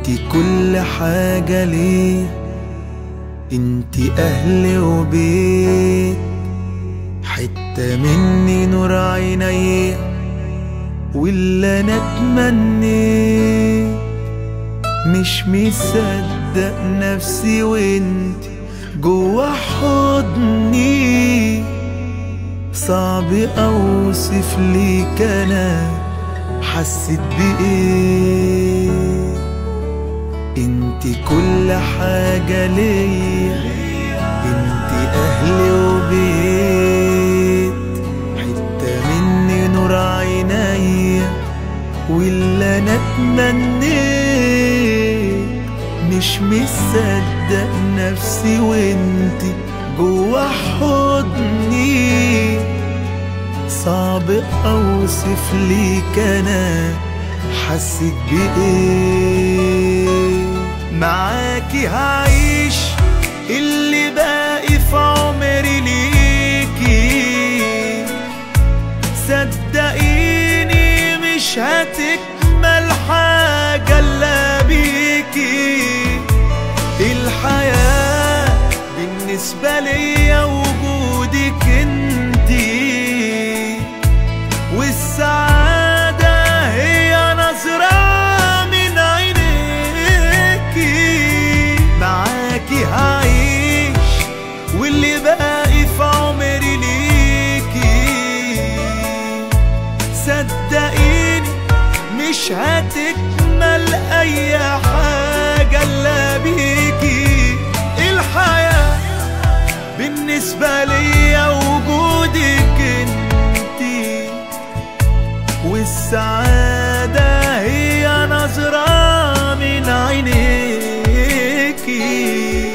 انتي كل حاجة ليه، انتي اهل وبيت، حتة مني نور عيني واللي انا اتمنيت. مش مصدق نفسي وانتي جوا حضني، صعب اوصف ليك انا حسيت بايه. انتي كل حاجة ليا، انتي اهلي وبيت، حتة مني نور عيني واللي انا اتمنيت. مش مصدق نفسي وانتي جوا حضني، صعب اوصف ليك انا حسيت بايه. معاكي هعيش اللي باقي في عمري ليكي، صدقيني مش هتكمل حاجة الا بيكي. الحياة بالنسبة ليا وجودك انتي، والسعادة هي نظرة من عينيكي. معاكي هعيش واللي باقي في عمري ليكي، صدقيني مش هتكمل اي حاجة الا بيكي. الحياة بالنسبة ليا وجودك انتي، والسعادة هي نظرة من عينيكي.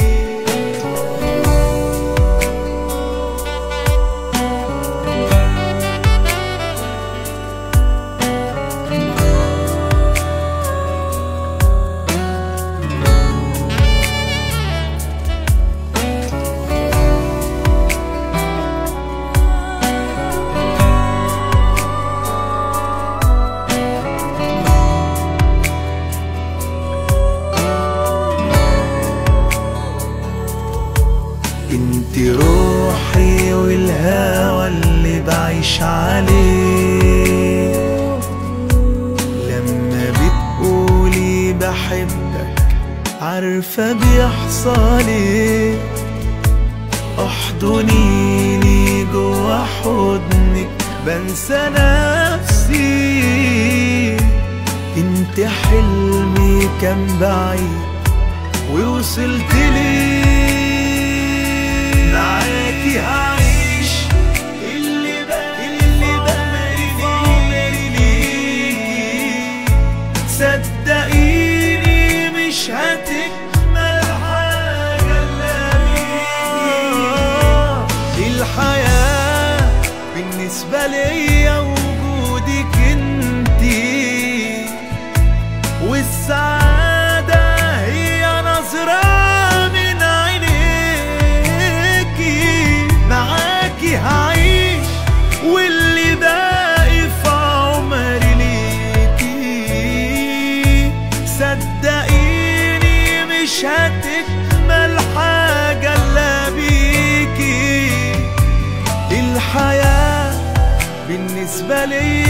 انتي روحي والهوى اللي بعيش عليه، لما بتقولي بحبك عارفة بيحصل ايه. احضنيني جوا حضنك بنسى نفسي. انتي حلمي كان بعيد ووصلت ليه. معاكي هعيش اللي باقي في عمري ليكي، صدقيني مش هتكمل حاجة الا بيكي. الحياة بالنسبة ليا وجودك انتي، والسعادة هي نظرة من عينيكي. معاكي هعيش واللي باقي في عمري ليكي، صدقيني مش هتكمل حاجة الا بيكي. الحياة بالنسبة لي